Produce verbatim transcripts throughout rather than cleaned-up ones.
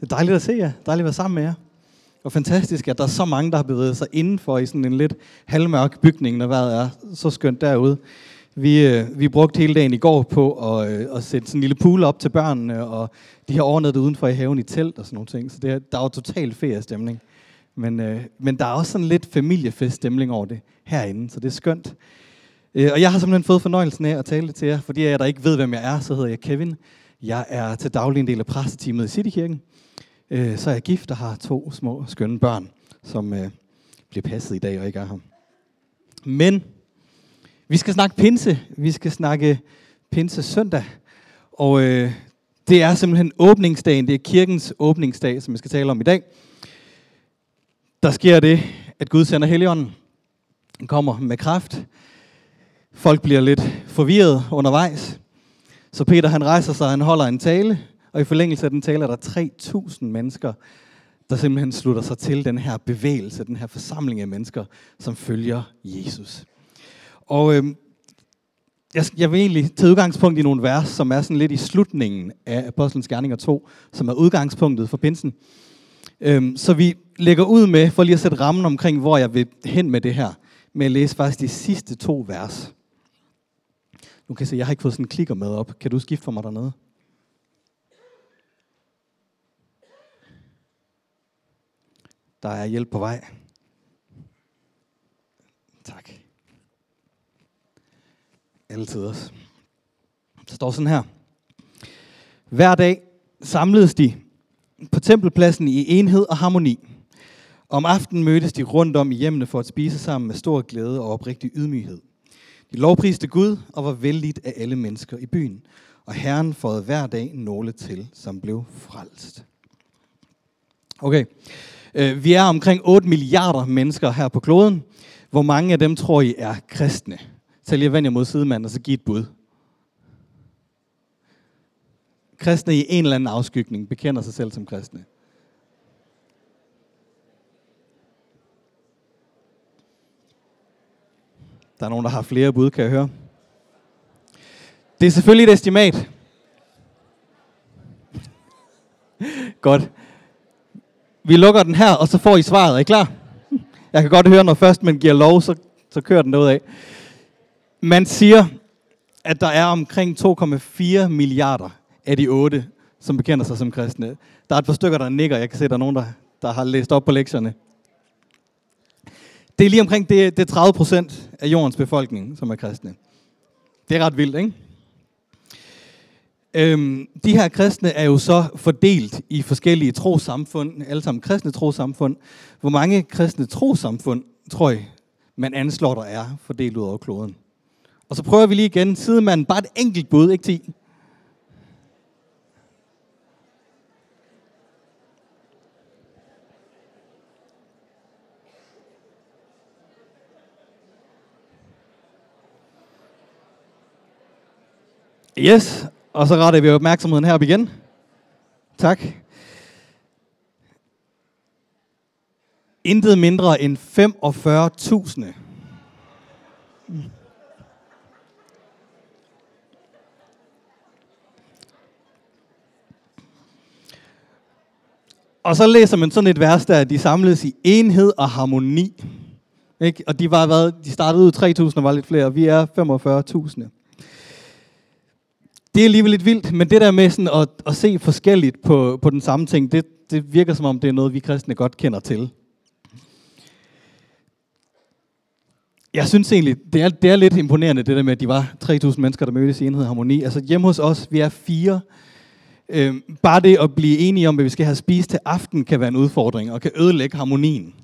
Det er dejligt at se jer. Dejligt at være sammen med jer. Og fantastisk, at der er så mange, der har bevæget sig indenfor i sådan en lidt halvmørk bygning, når vejret er så skønt derude. Vi, øh, vi brugte hele dagen i går på at, øh, at sætte sådan en lille pool op til børnene, og de har overnattet udenfor i haven i telt og sådan nogle ting. Så det er, der er jo total feriestemning. Men, øh, men der er også sådan lidt familiefeststemning over det herinde, så det er skønt. Øh, og jeg har simpelthen fået fornøjelsen af at tale til jer, fordi jeg der ikke ved, hvem jeg er, så hedder jeg Kevin. Jeg er til daglig en del af præsteteamet i Citykirken. Øh, så er jeg gift og har to små skønne børn, som øh, bliver passet i dag og ikke er her. Men vi skal snakke pinse. Vi skal snakke pinse søndag. Og øh, det er simpelthen åbningsdagen. Det er kirkens åbningsdag, som vi skal tale om i dag. Der sker det, at Gud sender Helligånden. Den kommer med kraft. Folk bliver lidt forvirret undervejs. Så Peter han rejser sig, han holder en tale. Og i forlængelse af den tale er der tre tusind mennesker, der simpelthen slutter sig til den her bevægelse, den her forsamling af mennesker, som følger Jesus. Og øh, jeg, jeg vil egentlig tage udgangspunkt i nogle vers, som er sådan lidt i slutningen af Apostlenes Gerninger to, som er udgangspunktet for pinsen. Øh, så vi lægger ud med, for lige at sætte rammen omkring, hvor jeg vil hen med det her, med at læse faktisk de sidste to vers. Nu kan I se, jeg har ikke fået sådan en klikker med op. Kan du skifte for mig dernede? Der er hjælp på vej. Tak. Altid også. Der står sådan her. Hver dag samledes de på tempelpladsen i enhed og harmoni. Om aftenen mødtes de rundt om i hjemmene for at spise sammen med stor glæde og oprigtig ydmyghed. De lovpriste Gud og var vellidt af alle mennesker i byen. Og Herren fåede hver dag nogle til, som blev frelst. Okay. Vi er omkring otte milliarder mennesker her på kloden. Hvor mange af dem tror I er kristne? Så lige vend jer mod sidemanden og så giv et bud. Kristne i en eller anden afskygning bekender sig selv som kristne. Der er nogen, der har flere bud, kan jeg høre. Det er selvfølgelig et estimat. Godt. Vi lukker den her, og så får I svaret. Er I klar? Jeg kan godt høre, når først man giver lov, så, så kører den derud af. Man siger, at der er omkring to komma fire milliarder af de otte, som bekender sig som kristne. Der er et par stykker, der nikker. Jeg kan se, at der er nogen, der, der har læst op på lektierne. Det er lige omkring det, det er tredive procent af jordens befolkning, som er kristne. Det er ret vildt, ikke? Øhm, de her kristne er jo så fordelt i forskellige trosamfund, alle sammen kristne trosamfund. Hvor mange kristne trosamfund, tror I, man anslår, der er fordelt ud over kloden? Og så prøver vi lige igen. Sidemanden, bare et enkelt bud, ikke ti. Yes, og så retter vi opmærksomheden herop igen. Tak. Intet mindre end femogfyrre tusind. Og så læser man sådan et vers, der de samledes i enhed og harmoni. Ikke? Og de, var, hvad, de startede ud tre tusind og var lidt flere, og vi er femogfyrre tusind. Det er alligevel lidt vildt, men det der med sådan at, at se forskelligt på, på den samme ting, det, det virker som om, det er noget, vi kristne godt kender til. Jeg synes egentlig, det er, det er lidt imponerende, det der med, at de var tre tusind mennesker, der mødtes i enhed og harmoni. Altså hjemme hos os, vi er fire. Øh, bare det at blive enige om, hvad vi skal have spist til aften, kan være en udfordring, og kan ødelægge harmonien.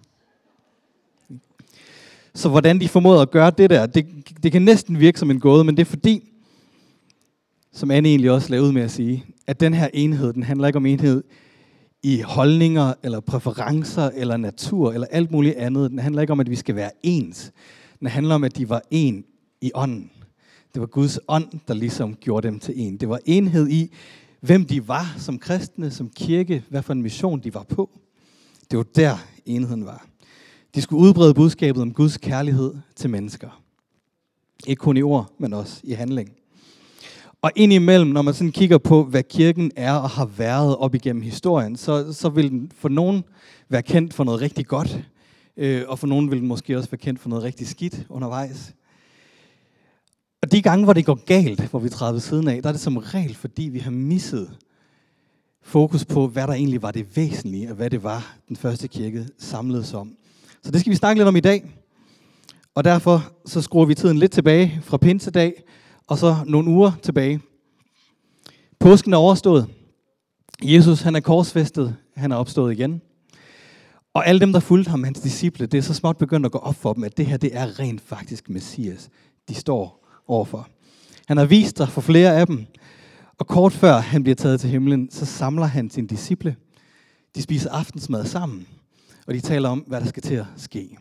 Så hvordan de formåede at gøre det der, det, det kan næsten virke som en gåde, men det er fordi, som Anne egentlig også lavede ud med at sige, at den her enhed, den handler ikke om enhed i holdninger, eller præferencer, eller natur, eller alt muligt andet. Den handler ikke om, at vi skal være ens. Den handler om, at de var en i ånden. Det var Guds ånd, der ligesom gjorde dem til en. Det var enhed i, hvem de var som kristne, som kirke, hvad for en mission de var på. Det var der enheden var. De skulle udbrede budskabet om Guds kærlighed til mennesker. Ikke kun i ord, men også i handling. Og indimellem, når man sådan kigger på, hvad kirken er og har været op igennem historien, så, så vil den for nogen være kendt for noget rigtig godt, øh, og for nogen vil den måske også være kendt for noget rigtig skidt undervejs. Og de gange, hvor det går galt, hvor vi træder ved siden af, der er det som regel, fordi vi har misset fokus på, hvad der egentlig var det væsentlige, og hvad det var, den første kirke samledes om. Så det skal vi snakke lidt om i dag. Og derfor så skruer vi tiden lidt tilbage fra pinsedag, og så nogle uger tilbage. Påsken er overstået. Jesus, han er korsfæstet. Han er opstået igen. Og alle dem, der fulgte ham, hans disciple, det er så småt begyndt at gå op for dem, at det her, det er rent faktisk Messias, de står overfor. Han har vist sig for flere af dem, og kort før han bliver taget til himlen, så samler han sine disciple. De spiser aftensmad sammen, og de taler om, hvad der skal til at ske.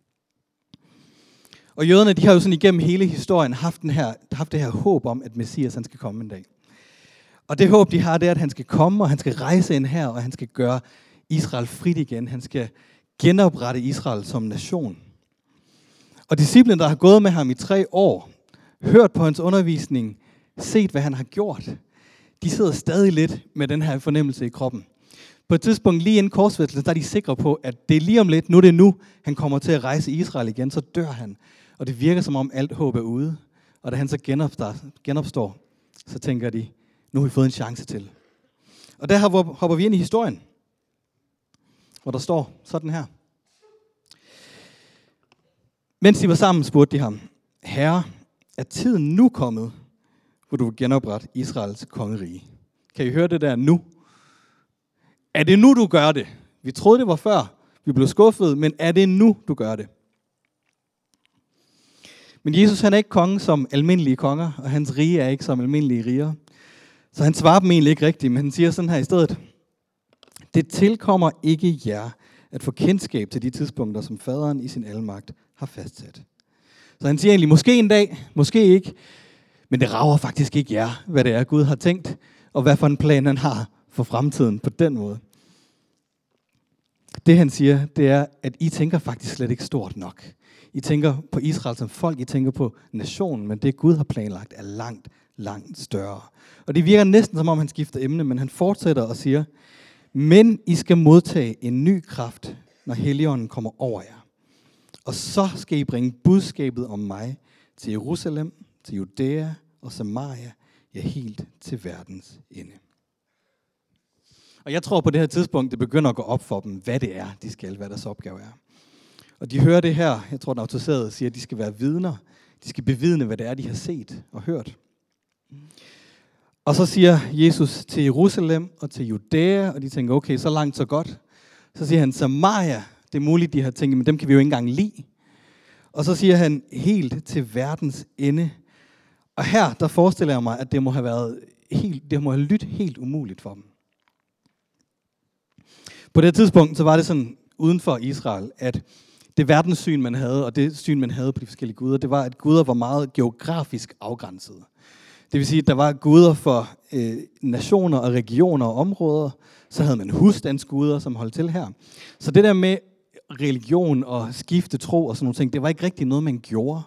Og jøderne, de har jo sådan igennem hele historien haft, den her, haft det her håb om, at Messias han skal komme en dag. Og det håb, de har, det er, at han skal komme, og han skal rejse ind her, og han skal gøre Israel frit igen. Han skal genoprette Israel som nation. Og disciplen, der har gået med ham i tre år, hørt på hans undervisning, set, hvad han har gjort, de sidder stadig lidt med den her fornemmelse i kroppen. På et tidspunkt lige inden korsfæstelsen, der er de sikre på, at det er lige om lidt, nu er det nu, han kommer til at rejse Israel igen, så dør han. Og det virker som om alt håb er ude. Og da han så genopstår, genopstår så tænker de, nu har vi fået en chance til. Og der hopper vi ind i historien, hvor der står sådan her. Mens de var sammen, spurgte de ham, Herre, er tiden nu kommet, hvor du vil genoprette Israels kongerige? Kan I høre det der nu? Er det nu, du gør det? Vi troede, det var før. Vi blev skuffet, men er det nu, du gør det? Men Jesus, han er ikke konge som almindelige konger, og hans rige er ikke som almindelige riger. Så han svarer dem egentlig ikke rigtigt, men han siger sådan her i stedet. Det tilkommer ikke jer at få kendskab til de tidspunkter, som faderen i sin almagt har fastsat. Så han siger egentlig, måske en dag, måske ikke, men det rager faktisk ikke jer, hvad det er, Gud har tænkt, og hvad for en plan han har for fremtiden på den måde. Det han siger, det er, at I tænker faktisk slet ikke stort nok. I tænker på Israel som folk, I tænker på nationen, men det Gud har planlagt er langt, langt større. Og det virker næsten som om han skifter emne, men han fortsætter og siger, men I skal modtage en ny kraft, når Helligånden kommer over jer. Og så skal I bringe budskabet om mig til Jerusalem, til Judæa og Samaria, ja helt til verdens ende. Og jeg tror på det her tidspunkt, det begynder at gå op for dem, hvad det er, de skal, hvad deres opgave er. Og de hører det her, jeg tror den autoriserede siger, at de skal være vidner. De skal bevidne, hvad det er, de har set og hørt. Og så siger Jesus til Jerusalem og til Judæa, og de tænker, okay, så langt, så godt. Så siger han, Samaria, det er muligt, de har tænkt, men dem kan vi jo ikke engang lide. Og så siger han, helt til verdens ende. Og her, der forestiller jeg mig, at det må have været helt, det må have lyttet helt umuligt for dem. På det tidspunkt, så var det sådan uden for Israel, at det verdenssyn, man havde, og det syn, man havde på de forskellige guder, det var, at guder var meget geografisk afgrænsede. Det vil sige, at der var guder for øh, nationer og regioner og områder, så havde man husstandsguder, som holdt til her. Så det der med religion og skifte tro og sådan nogle ting, det var ikke rigtig noget, man gjorde.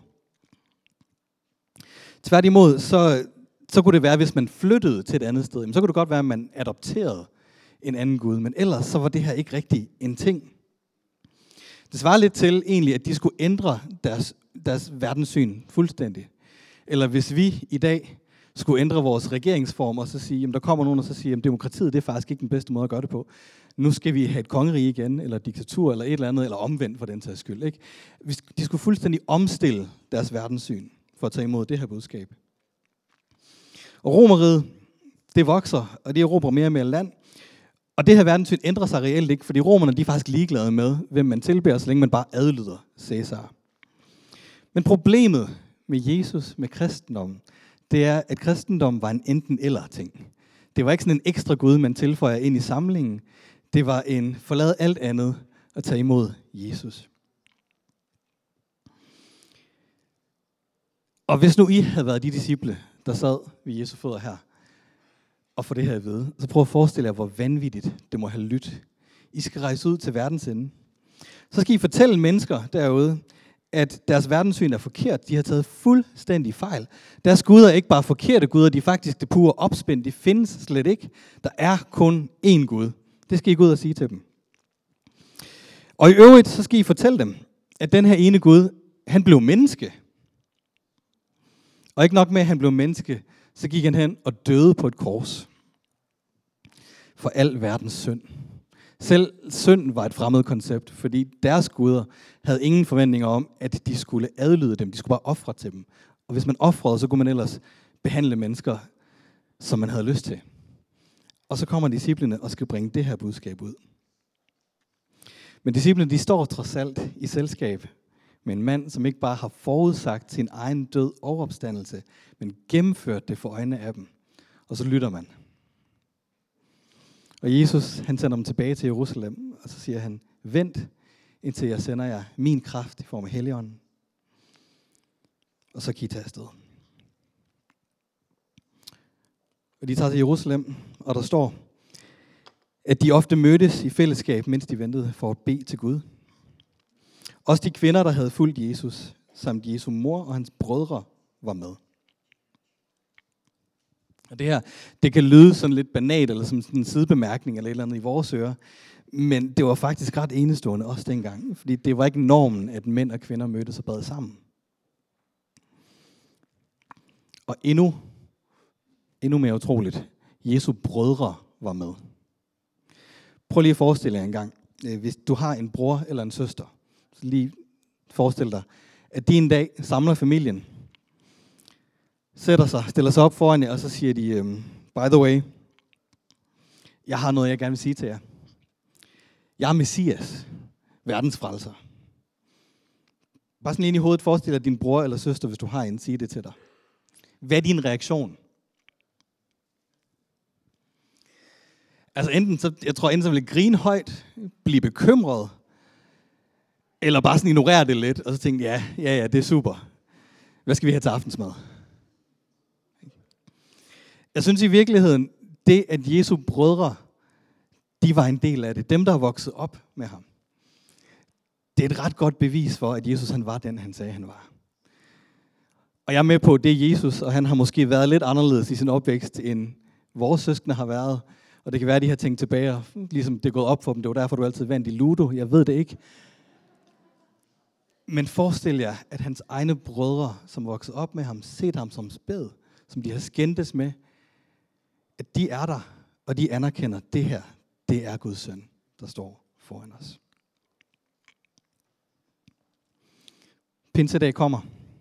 Tværtimod, så, så kunne det være, hvis man flyttede til et andet sted, så kunne det godt være, at man adopterede en anden gud, men ellers så var det her ikke rigtig en ting. Det svarer lidt til egentlig, at de skulle ændre deres, deres verdenssyn fuldstændig. Eller hvis vi i dag skulle ændre vores regeringsform og så sige, jamen der kommer nogen og så siger, at demokratiet det er faktisk ikke den bedste måde at gøre det på. Nu skal vi have et kongerige igen, eller diktatur, eller et eller andet, eller omvendt for den sags skyld. Ikke? De skulle fuldstændig omstille deres verdenssyn for at tage imod det her budskab. Og Romeriet, det vokser, og det erobrer mere og mere land. Og det her verdenssyn ændrer sig reelt ikke, fordi romerne de er faktisk ligeglade med, hvem man tilbærer, så længe man bare adlyder Cæsar. Men problemet med Jesus, med kristendommen, det er, at kristendommen var en enten-eller ting. Det var ikke sådan en ekstra Gud, man tilføjer ind i samlingen. Det var en forlad alt andet at tage imod Jesus. Og hvis nu I havde været de disciple, der sad ved Jesu fødder her, og få det her at vide, så prøv at forestille jer, hvor vanvittigt det må have lyttet. I skal rejse ud til verdens ende. Så skal I fortælle mennesker derude, at deres verdenssyn er forkert. De har taget fuldstændig fejl. Deres guder er ikke bare forkerte guder, de er faktisk det pure opspind. De findes slet ikke. Der er kun én Gud. Det skal I gå ud og sige til dem. Og i øvrigt, så skal I fortælle dem, at den her ene Gud, han blev menneske. Og ikke nok med, at han blev menneske, så gik han hen og døde på et kors. For al verdens synd. Selv synd var et fremmed koncept, fordi deres guder havde ingen forventninger om, at de skulle adlyde dem. De skulle bare ofre til dem. Og hvis man ofrede, så kunne man ellers behandle mennesker, som man havde lyst til. Og så kommer disciplene og skal bringe det her budskab ud. Men disciplene, de står trods alt i selskab med en mand, som ikke bare har forudsagt sin egen død og opstandelse, men gennemført det for øjnene af dem. Og så lytter man. Og Jesus, han sender dem tilbage til Jerusalem, og så siger han, vent, indtil jeg sender jer min kraft i form af Helligånden. Og så kan I tage afsted. Og de tager til Jerusalem, og der står, at de ofte mødtes i fællesskab, mens de ventede for at bede til Gud. Også de kvinder, der havde fulgt Jesus, samt Jesu mor og hans brødre, var med. Og det her, det kan lyde sådan lidt banalt, eller som en sidebemærkning, eller et eller andet i vores ører, men det var faktisk ret enestående også dengang, fordi det var ikke normen, at mænd og kvinder mødtes og bad sammen. Og endnu, endnu mere utroligt, Jesu brødre var med. Prøv lige at forestille jer en gang, hvis du har en bror eller en søster, så lige forestil dig, at de en dag samler familien, sætter sig, stiller sig op foran jer, og så siger de, um, by the way, jeg har noget, jeg gerne vil sige til jer. Jeg er Messias, verdens frelser. Bare sådan lige i hovedet forestil dig din bror eller søster, hvis du har en, sige det til dig. Hvad er din reaktion? Altså enten, så, jeg tror enten så vil jeg grine højt, blive bekymret, eller bare sådan ignorere det lidt, og så tænke, ja, ja, ja, det er super. Hvad skal vi have til aftensmad? Jeg synes i virkeligheden, det at Jesu brødre, de var en del af det. Dem, der er vokset op med ham. Det er et ret godt bevis for, at Jesus han var den, han sagde, han var. Og jeg er med på, at det er Jesus, og han har måske været lidt anderledes i sin opvækst, end vores søskende har været. Og det kan være, at de har tænkt tilbage, og ligesom det er gået op for dem. Det var derfor, du altid vandt i Ludo. Jeg ved det ikke. Men forestil jer, at hans egne brødre, som voksede op med ham, set ham som spæd, som de har skændtes med, at de er der, og de anerkender, at det her, det er Guds søn, der står foran os. Pinsedag kommer.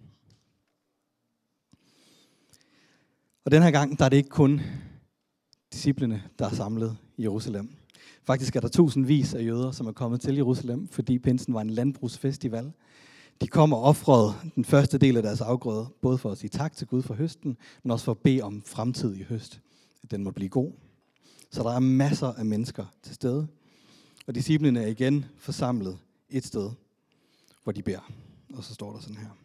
Og den her gang, der er det ikke kun disciplene, der er samlet i Jerusalem. Faktisk er der tusindvis af jøder, som er kommet til Jerusalem, fordi pinsen var en landbrugsfestival. De kom og ofrede den første del af deres afgrøde, både for at sige tak til Gud for høsten, men også for at bede om fremtidig høst, at den må blive god. Så der er masser af mennesker til stede, og disciplene er igen forsamlet et sted, hvor de beder. Og så står der sådan her.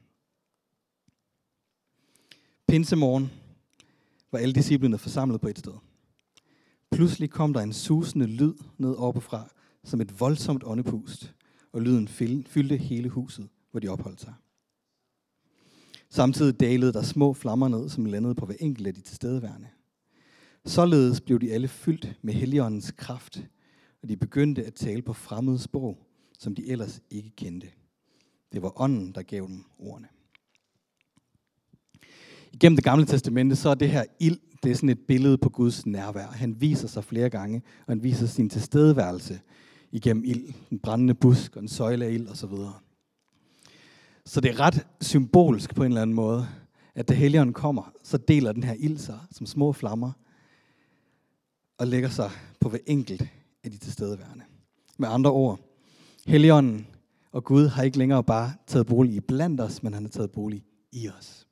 Pinsemorgen var alle disciplene forsamlet på et sted. Pludselig kom der en susende lyd ned oppefra, som et voldsomt åndepust, og lyden fyldte hele huset, hvor de opholdt sig. Samtidig dalede der små flammer ned, som landede på hver enkelt af de tilstedeværende. Således blev de alle fyldt med Helligåndens kraft, og de begyndte at tale på fremmede sprog, som de ellers ikke kendte. Det var ånden, der gav dem ordene. Igennem det gamle testamente, så er det her ild, det er sådan et billede på Guds nærvær. Han viser sig flere gange, og han viser sin tilstedeværelse igennem ild. En brændende busk og en søjle af ild osv. Så det er ret symbolsk på en eller anden måde, at da Helligånden kommer, så deler den her ild sig som små flammer, og lægger sig på hver enkelt af de tilstedeværende. Med andre ord, Helligånden og Gud har ikke længere bare taget bolig i blandt os, men han har taget bolig i os.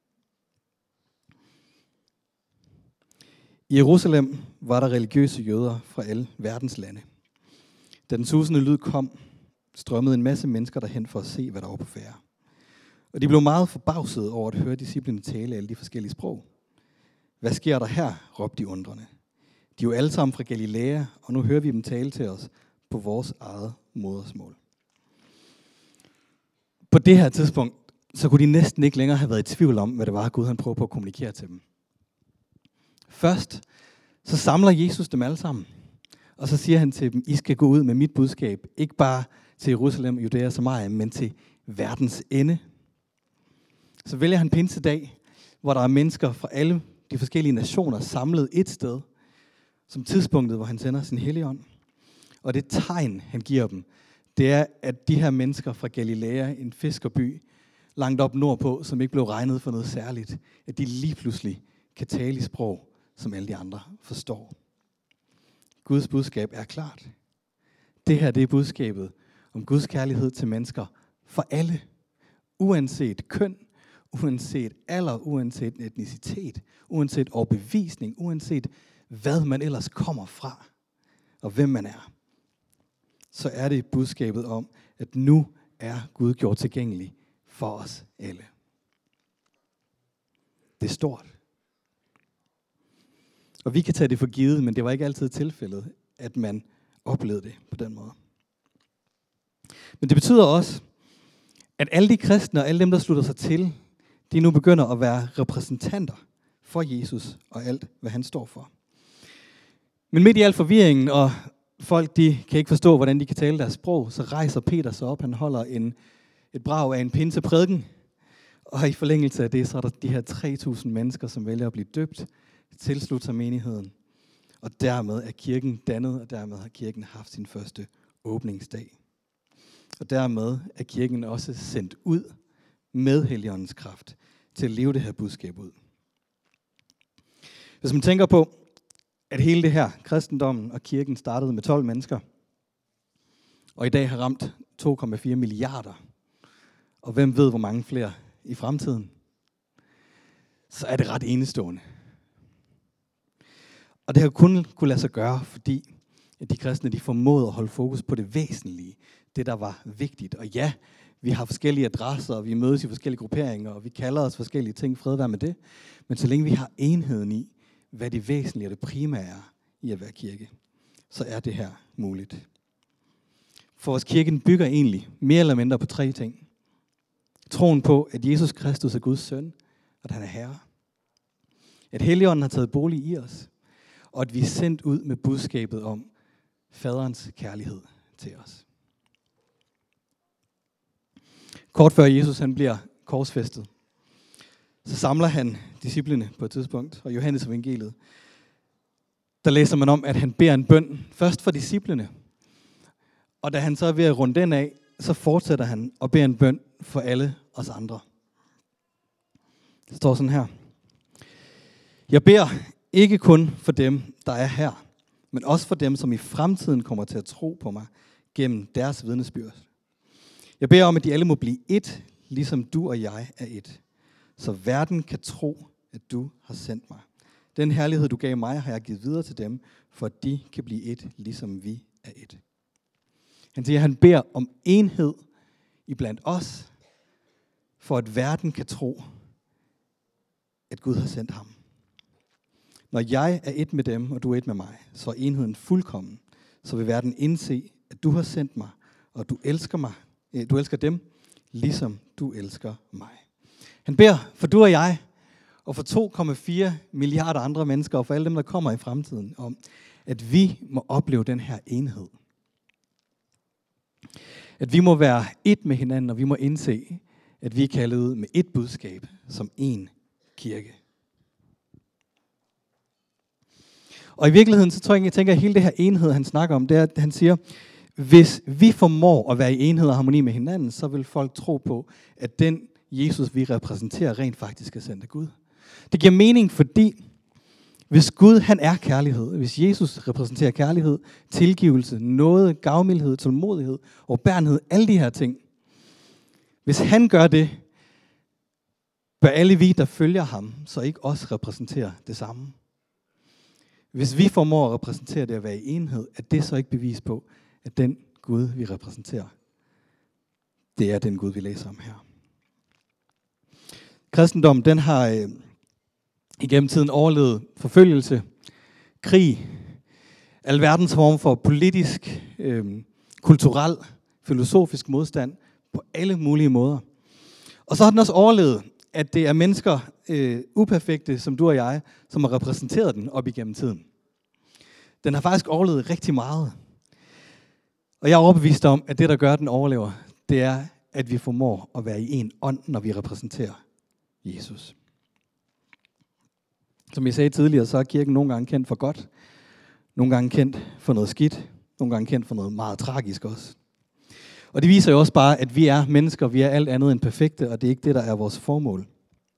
I Jerusalem var der religiøse jøder fra alle verdens lande. Da den susende lyd kom, strømmede en masse mennesker derhen for at se, hvad der var på færde. Og de blev meget forbavsede over at høre disciplene tale alle de forskellige sprog. Hvad sker der her, råbte de undrende. De er jo alle sammen fra Galilea, og nu hører vi dem tale til os på vores eget modersmål. På det her tidspunkt, så kunne de næsten ikke længere have været i tvivl om, hvad det var, Gud han prøvede på at kommunikere til dem. Først, så samler Jesus dem alle sammen. Og så siger han til dem, I skal gå ud med mit budskab, ikke bare til Jerusalem, Judæa og Samaria, men til verdens ende. Så vælger han pinsedag, hvor der er mennesker fra alle de forskellige nationer samlet et sted, som tidspunktet, hvor han sender sin Helligånd. Og det tegn, han giver dem, det er, at de her mennesker fra Galilea, en fiskerby, langt op nordpå, som ikke blev regnet for noget særligt, at de lige pludselig kan tale i sprog, som alle de andre forstår. Guds budskab er klart. Det her, det er budskabet om Guds kærlighed til mennesker for alle, uanset køn, uanset alder, uanset etnicitet, uanset overbevisning, uanset hvad man ellers kommer fra, og hvem man er. Så er det budskabet om, at nu er Gud gjort tilgængelig for os alle. Det er stort. Og vi kan tage det for givet, men det var ikke altid tilfældet, at man oplevede det på den måde. Men det betyder også, at alle de kristne og alle dem, der slutter sig til, de nu begynder at være repræsentanter for Jesus og alt, hvad han står for. Men midt i al forvirringen, og folk de kan ikke forstå, hvordan de kan tale deres sprog, så rejser Peter sig op. Han holder en, et brag af en pinseprædiken. Og i forlængelse af det, så er der de her tre tusind mennesker, som vælger at blive døbt, tilslutte sig menigheden. Og dermed er kirken dannet, og dermed har kirken haft sin første åbningsdag. Og dermed er kirken også sendt ud med Helligåndens kraft til at leve det her budskab ud. Hvis man tænker på, at hele det her, kristendommen og kirken, startede med tolv mennesker, og i dag har ramt to komma fire milliarder, og hvem ved, hvor mange flere i fremtiden, så er det ret enestående. Og det har kun kunne lade sig gøre, fordi at de kristne de formåede at holde fokus på det væsentlige, det der var vigtigt. Og ja, vi har forskellige adresser, og vi mødes i forskellige grupperinger, og vi kalder os forskellige ting, fred være med det. Men så længe vi har enheden i, hvad det væsentlige og det primære er i at være kirke, så er det her muligt. For vores kirken bygger egentlig mere eller mindre på tre ting. Troen på, at Jesus Kristus er Guds søn, og at han er herre. At Helligånden har taget bolig i os, og at vi er sendt ud med budskabet om faderens kærlighed til os. Kort før Jesus han bliver korsfæstet, så samler han disciplene på et tidspunkt, og Johannes evangeliet, der læser man om, at han beder en bøn, først for disciplene, og da han så er ved at runde den af, så fortsætter han og beder en bøn for alle os andre. Det står sådan her. Jeg beder ikke kun for dem, der er her, men også for dem, som i fremtiden kommer til at tro på mig gennem deres vidnesbyrd. Jeg beder om, at de alle må blive ét, ligesom du og jeg er ét, så verden kan tro, at du har sendt mig. Den herlighed, du gav mig, har jeg givet videre til dem, for at de kan blive ét, ligesom vi er ét. Han siger, at han beder om enhed iblandt os, for at verden kan tro, at Gud har sendt ham. Når jeg er ét med dem, og du er ét med mig, så er enheden fuldkommen. Så vil verden indse, at du har sendt mig, og du elsker mig. Du elsker dem, ligesom du elsker mig. Han beder for du og jeg, og for to komma fire milliarder andre mennesker, og for alle dem, der kommer i fremtiden, om, at vi må opleve den her enhed. At vi må være ét med hinanden, og vi må indse, at vi er kaldet ud med ét budskab, som én kirke. Og i virkeligheden, så tror jeg, jeg tænker, at hele det her enhed, han snakker om, det er, at han siger, hvis vi formår at være i enhed og harmoni med hinanden, så vil folk tro på, at den Jesus, vi repræsenterer, rent faktisk er sendt af Gud. Det giver mening, fordi hvis Gud, han er kærlighed, hvis Jesus repræsenterer kærlighed, tilgivelse, nåde, gavmildhed, tålmodighed, overbærenhed, alle de her ting, hvis han gør det, bør alle vi, der følger ham, så ikke også repræsentere det samme. Hvis vi formår at repræsentere det at være i enhed, er det så ikke bevis på, at den Gud, vi repræsenterer, det er den Gud, vi læser om her. Kristendommen, den har øh, igennem tiden overlevet forfølgelse, krig, alverdens form for politisk, øh, kulturel, filosofisk modstand, på alle mulige måder. Og så har den også overlevet, at det er mennesker, øh, uperfekte som du og jeg, som har repræsenteret den op igennem tiden. Den har faktisk overlevet rigtig meget. Og jeg er overbevist om, at det, der gør, at den overlever, det er, at vi formår at være i en ånd, når vi repræsenterer Jesus. Som jeg sagde tidligere, så er kirken nogle gange kendt for godt, nogle gange kendt for noget skidt, nogle gange kendt for noget meget tragisk også. Og det viser jo også bare, at vi er mennesker, vi er alt andet end perfekte, og det er ikke det, der er vores formål.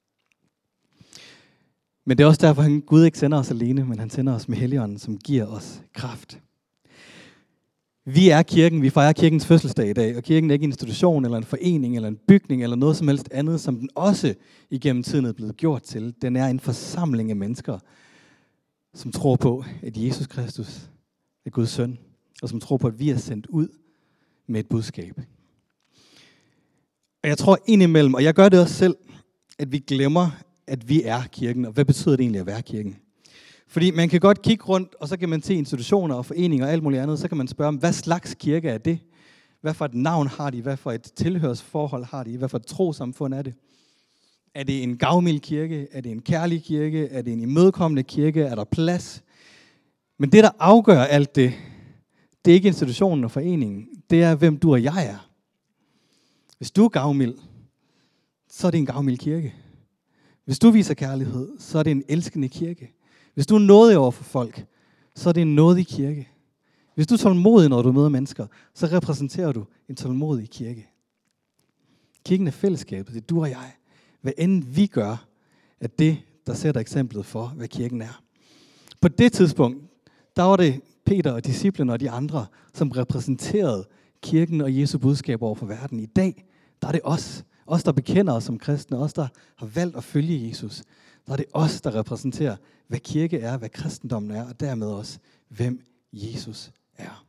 Men det er også derfor, at Gud ikke sender os alene, men han sender os med Helligånden, som giver os kraft. Vi er kirken, vi fejrer kirkens fødselsdag i dag, og kirken er ikke en institution, eller en forening, eller en bygning, eller noget som helst andet, som den også igennem tiden er blevet gjort til. Den er en forsamling af mennesker, som tror på, at Jesus Kristus er Guds søn, og som tror på, at vi er sendt ud med et budskab. Og jeg tror indimellem, og jeg gør det også selv, at vi glemmer, at vi er kirken, og hvad betyder det egentlig at være kirken? Fordi man kan godt kigge rundt, og så kan man se institutioner og foreninger og alt muligt andet, så kan man spørge, hvad slags kirke er det? Hvad for et navn har de? Hvad for et tilhørsforhold har de? Hvad for et trosamfund er det? Er det en gavmild kirke? Er det en kærlig kirke? Er det en imødekommende kirke? Er der plads? Men det, der afgør alt det, det er ikke institutionen og foreningen. Det er, hvem du og jeg er. Hvis du er gavmild, så er det en gavmild kirke. Hvis du viser kærlighed, så er det en elskende kirke. Hvis du er nådig over for folk, så er det en nådig kirke. Hvis du er tålmodig, når du møder mennesker, så repræsenterer du en tålmodig kirke. Kirken er fællesskabet, det er du og jeg. Hvad end vi gør, er det, der sætter eksemplet for, hvad kirken er. På det tidspunkt, der var det Peter og disciplene og de andre, som repræsenterede kirken og Jesu budskab over for verden. I dag, der er det os. Os, der bekender os som kristne, os, der har valgt at følge Jesus. Der er det os, der repræsenterer, hvad kirke er, hvad kristendommen er, og dermed også, hvem Jesus er.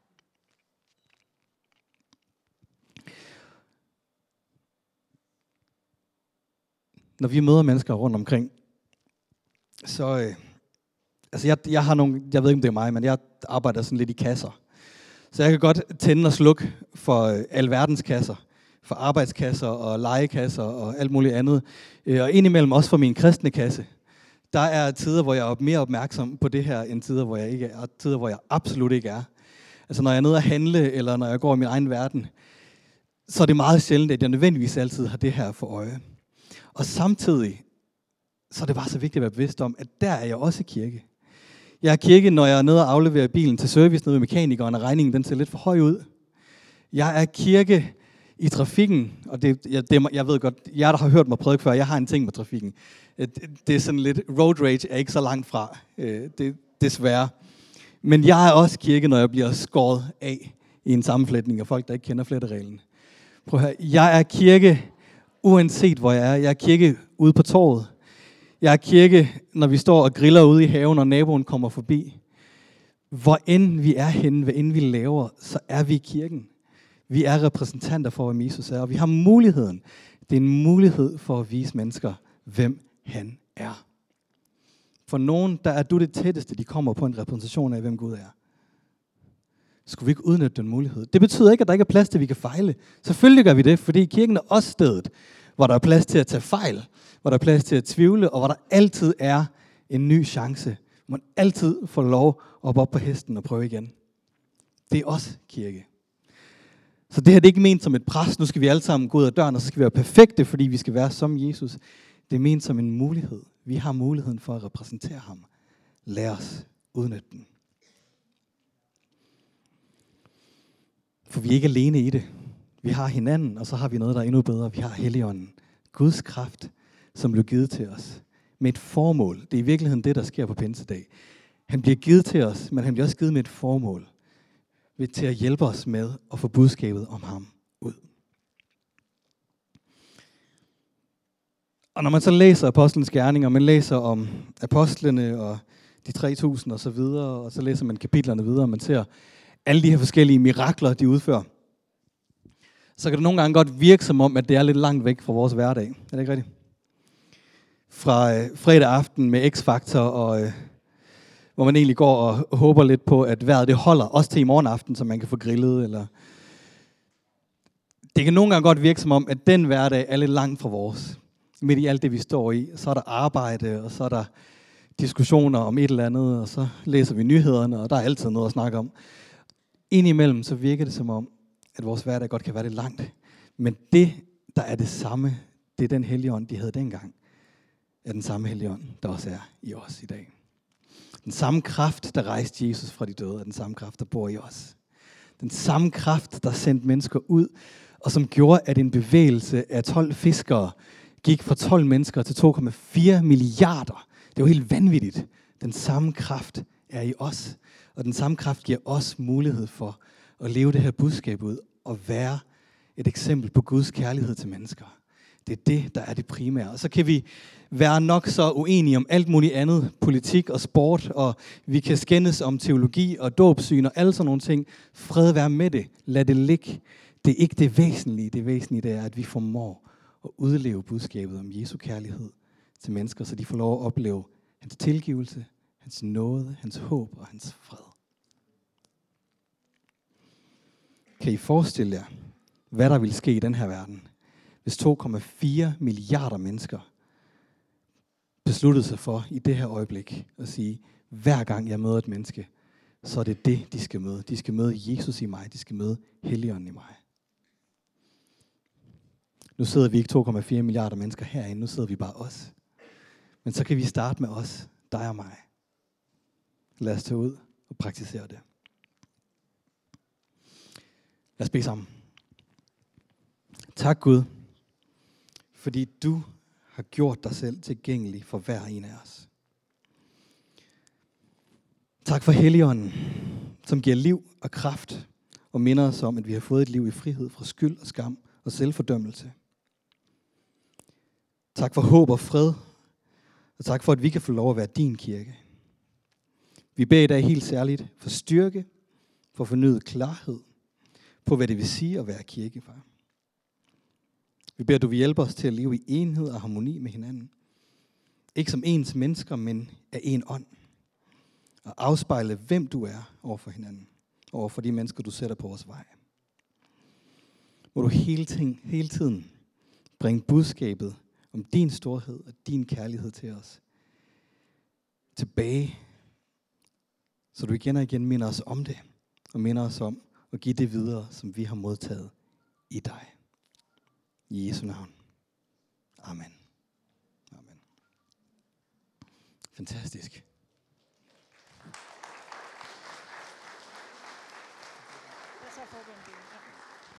Når vi møder mennesker rundt omkring, så, øh, altså jeg, jeg har nogle, jeg ved ikke om det er mig, men jeg arbejder sådan lidt i kasser. Så jeg kan godt tænde og slukke for øh, alverdens kasser, for arbejdskasser og legekasser og alt muligt andet. Øh, og indimellem også for min kristne kasse. Der er tider, hvor jeg er mere opmærksom på det her, end tider, hvor jeg ikke er, og tider, hvor jeg absolut ikke er. Altså når jeg er nede at handle, eller når jeg går i min egen verden, så er det meget sjældent, at jeg nødvendigvis altid har det her for øje. Og samtidig, så er det bare så vigtigt at være bevidst om, at der er jeg også kirke. Jeg er kirke, når jeg er nede og afleverer bilen til service nede ved mekanikeren, og regningen den ser lidt for høj ud. Jeg er kirke i trafikken, og det, jeg, det, jeg ved godt, jeg der har hørt mig prædike før, jeg har en ting med trafikken. Det er sådan lidt, road rage er ikke så langt fra, det, desværre. Men jeg er også kirke, når jeg bliver skåret af i en sammenflætning af folk, der ikke kender flettereglen. Prøv at høre, jeg er kirke, uanset hvor jeg er. Jeg er kirke ude på torvet. Jeg er kirke, når vi står og griller ude i haven, og naboen kommer forbi. Hvor end vi er henne, hvad end vi laver, så er vi i kirken. Vi er repræsentanter for, hvad Jesus er, og vi har muligheden. Det er en mulighed for at vise mennesker, hvem han er. For nogen, der er du det tætteste, de kommer på en repræsentation af, hvem Gud er. Skulle vi ikke udnytte den mulighed? Det betyder ikke, at der ikke er plads til, at vi kan fejle. Selvfølgelig gør vi det, fordi kirken er også stedet, hvor der er plads til at tage fejl, hvor der er plads til at tvivle, og hvor der altid er en ny chance. Man altid får lov at hoppe op på hesten og prøve igen. Det er også kirke. Så det her det er ikke ment som et pres. Nu skal vi alle sammen gå ud af døren, og så skal vi være perfekte, fordi vi skal være som Jesus. Det er ment som en mulighed. Vi har muligheden for at repræsentere ham. Lad os udnytte den. For vi er ikke alene i det. Vi har hinanden, og så har vi noget, der er endnu bedre. Vi har Helligånden. Guds kraft, som blev givet til os. Med et formål. Det er i virkeligheden det, der sker på pinsedag. Han bliver givet til os, men han bliver også givet med et formål. Ved til at hjælpe os med at få budskabet om ham ud. Og når man så læser apostlenes gerninger, man læser om apostlene og de tre tusind og så videre, og så læser man kapitlerne videre, og man ser alle de her forskellige mirakler, de udfører, så kan det nogle gange godt virke som om, at det er lidt langt væk fra vores hverdag. Er det ikke rigtigt? Fra øh, fredag aften med X-Factor, og, øh, hvor man egentlig går og håber lidt på, at vejret det holder, også til i morgen aften, så man kan få grillet. Eller Det kan nogle gange godt virke som om, at den hverdag er lidt langt fra vores. Midt i alt det, vi står i, så er der arbejde, og så er der diskussioner om et eller andet, og så læser vi nyhederne, og der er altid noget at snakke om. Indimellem så virker det som om, at vores hverdag godt kan være lidt langt. Men det, der er det samme, det er den Helligånd, de havde dengang, er den samme Helligånd, der også er i os i dag. Den samme kraft, der rejste Jesus fra de døde, er den samme kraft, der bor i os. Den samme kraft, der sendte mennesker ud, og som gjorde, at en bevægelse af tolv fiskere gik fra tolv mennesker til to komma fire milliarder. Det var helt vanvittigt. Den samme kraft er i os, og den samme kraft giver os mulighed for at leve det her budskab ud og være et eksempel på Guds kærlighed til mennesker. Det er det, der er det primære. Og så kan vi være nok så uenige om alt muligt andet, politik og sport, og vi kan skændes om teologi og dåbsyn og alle sådan nogle ting. Fred være med det. Lad det ligge. Det er ikke det væsentlige. Det væsentlige det er, at vi formår at udleve budskabet om Jesu kærlighed til mennesker, så de får lov at opleve hans tilgivelse, hans nåde, hans håb og hans fred. Kan I forestille jer, hvad der ville ske i den her verden, hvis to komma fire milliarder mennesker besluttede sig for i det her øjeblik at sige, hver gang jeg møder et menneske, så er det det, de skal møde. De skal møde Jesus i mig, de skal møde Helligånden i mig. Nu sidder vi ikke to komma fire milliarder mennesker herinde, nu sidder vi bare os. Men så kan vi starte med os, dig og mig. Lad os tage ud og praktisere det. Lad os bede sammen. Tak Gud, fordi du har gjort dig selv tilgængelig for hver en af os. Tak for Helligånden, som giver liv og kraft og minder os om, at vi har fået et liv i frihed fra skyld og skam og selvfordømmelse. Tak for håb og fred, og tak for, at vi kan få lov at være din kirke. Vi beder i dag helt særligt for styrke, for fornyet klarhed på, hvad det vil sige at være kirke, far. Vi beder, at du vil hjælpe os til at leve i enhed og harmoni med hinanden. Ikke som ens mennesker, men af en ånd. Og afspejle, hvem du er over for hinanden. Over for de mennesker, du sætter på vores vej. Må du hele tiden, hele tiden bringe budskabet om din storhed og din kærlighed til os tilbage. Så du igen og igen minder os om det. Og minder os om at give det videre, som vi har modtaget i dig. I Jesu navn. Amen. Amen. Fantastisk. Hvad så, forbundet?